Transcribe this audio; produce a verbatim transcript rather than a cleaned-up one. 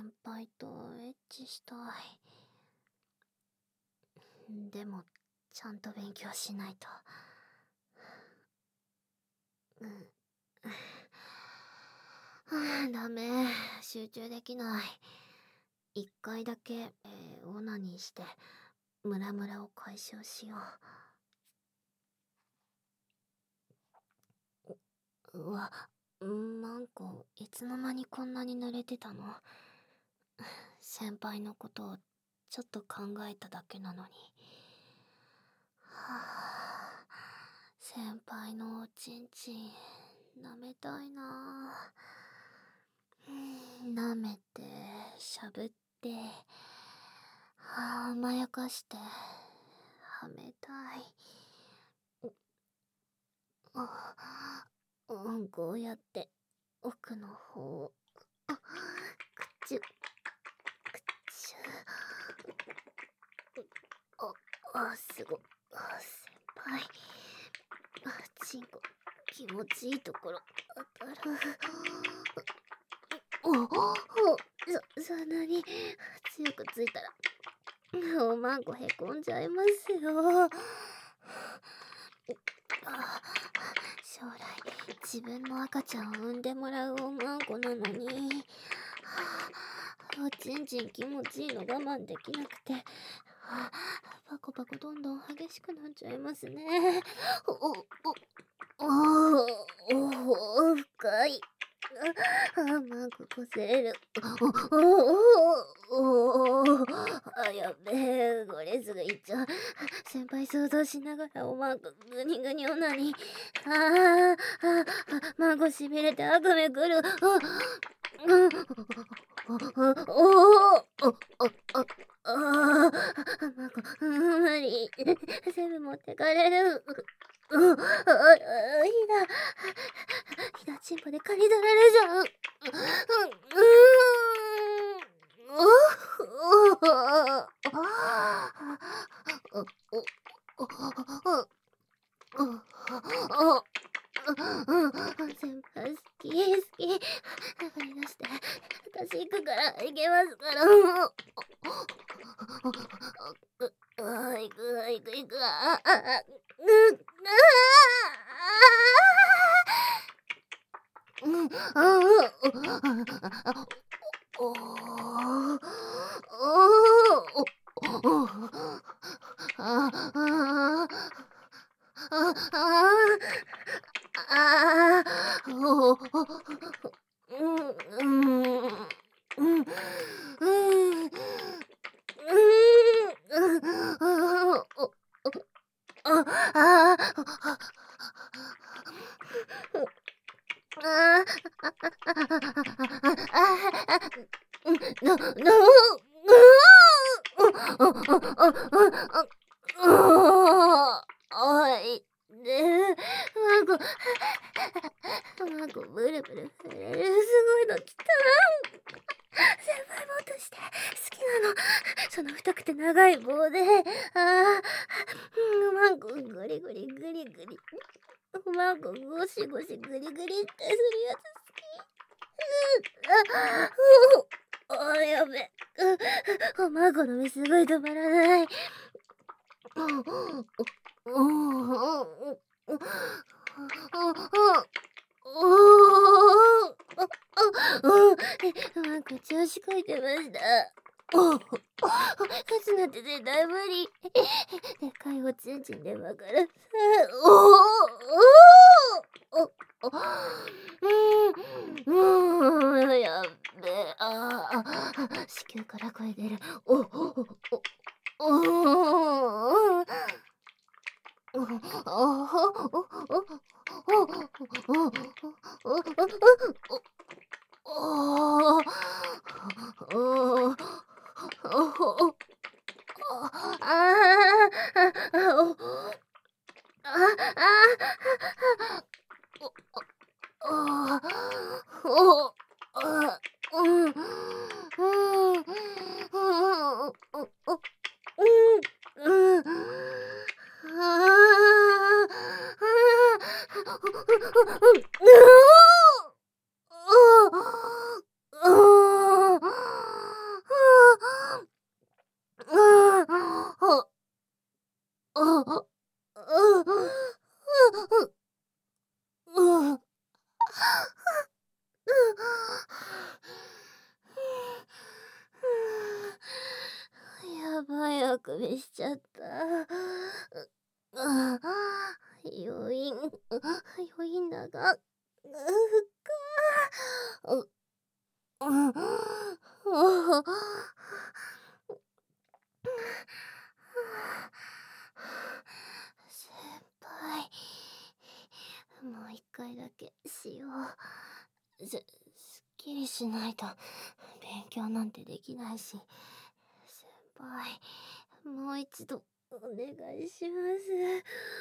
輩とエッチしたい。でもちゃんと勉強しないと。うんはあ、ダメ、集中できない。一回だけ、えー、オナニーしてムラムラを解消しよう。うわ、マンコいつの間にこんなに濡れてたの。先輩のことをちょっと考えただけなのに。はあ、先輩のおちんちん舐めたいな。舐めてしゃぶってはあ、甘やかしてはめたい。あ、うん、こうやって奥の方をあくちゅくちゅあ、あ、すごあ、先輩あ、チンコ気持ちいいところ当たる。おおそ、そんなに強くついたらおまんこへこんじゃいますよ。あ、将来自分の赤ちゃんを産んでもらうおまんこなのに、はあ、おちんちん気持ちいいの我慢できなくて、はあ、パコパコどんどん激しくなっちゃいますね。おおおおお深い。あ、マンコこすれる。おおおおあ、やべえ、これすぐいっちゃう。先輩想像しながらおまんこグニグニオナに。ああ、あ、マンコしびれて悪夢くる。あ、おおおあ、あ、マンコ無理。全部持ってかれる。うん、あ、あ、ひだ、ひだチンポで刈り取られちゃう。うん、うーん、先輩好き好き。流れ出して、私行くから行けますから。あ、行く行く行く。ああ、うっ、うん、ああ、おお、おお、ああ、ああ、ああ、おお、うん、うん、うん、うん、ああ、ああ、の、の、おい、で、マンコ、マンコブルブル震える。すごいの来た。先輩もっとして好きなの。その太くて長い棒で、ああ、マンコグリグリグリグリ。マンコゴシゴシグリグリってするやつ好き。あ、あ、あ、やべ。おマンコの目すごい止まらない。おお、マンコ調子こいてました。勝つなんて絶対無理。でかいおちんちんでわからさ。おおおうん、やっべえ。ああ、子宮から声出る。おおおおくびしちゃった。ああ、余韻、余韻だが、うかう、う、お先輩、もう一回だけしよう。す、すっきりしないと勉強なんてできないし。先輩、もう一度お願いします。